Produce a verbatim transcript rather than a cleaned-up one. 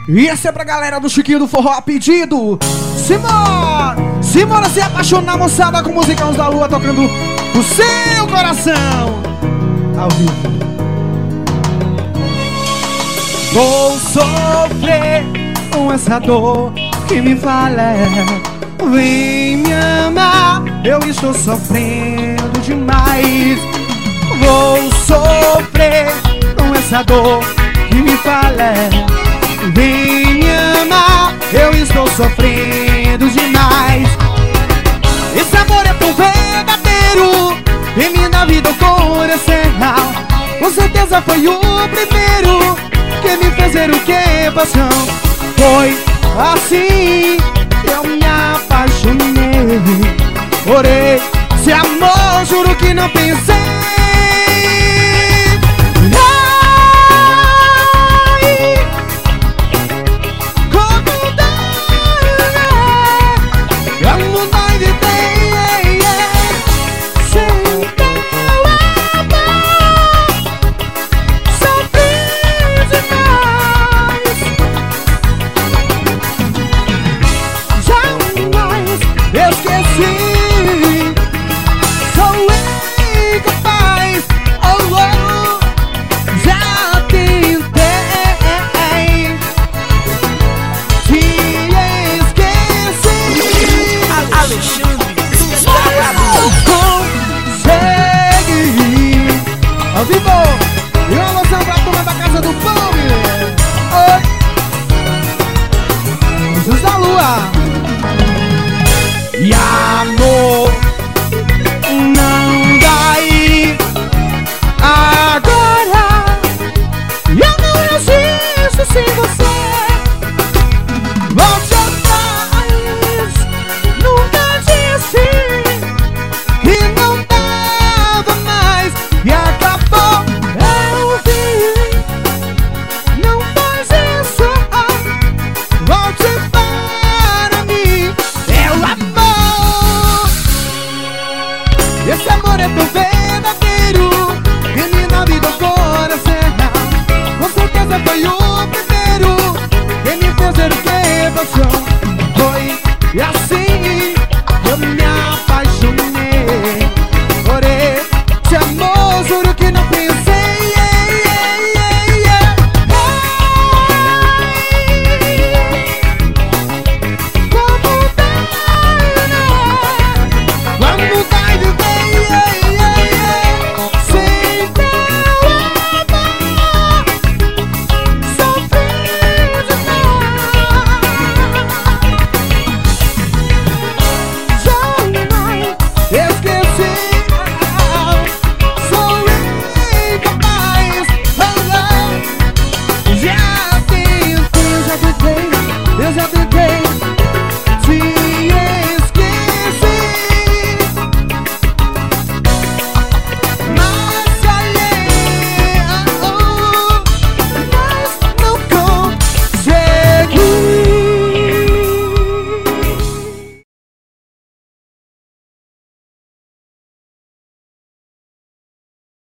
E essa é pra galera do Chiquinho do Forró a pedido. Simbora! Simbora se apaixonar, moçada, com Musicão da Lua tocando o seu coração ao vivo. Vou sofrer com essa dor que me fala. Vem me amar, eu estou sofrendo demais. Vou sofrer com essa dor que me fala. Vem me amar, eu estou sofrendo demais. Esse amor é tão verdadeiro, em minha vida o coração. Com certeza foi o primeiro que me fez ver o que é paixão. Foi assim que eu me apaixonei. Orei, se amor, juro que não pensei